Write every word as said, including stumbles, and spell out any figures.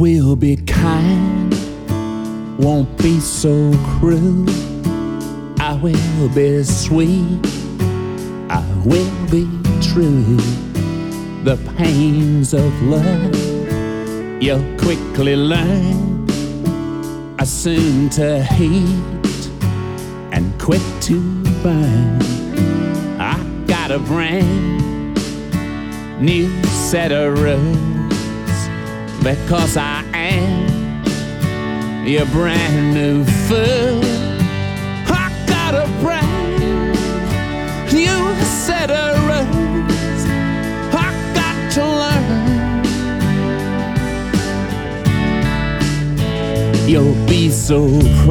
will be kind, won't be so cruel. I will be sweet, I will be true. The pains of love you'll quickly learn are soon to heat and quick to burn. I got a brand new set of rules because I am your brand new fool. I got a brand new set of rules I got to learn. You'll be so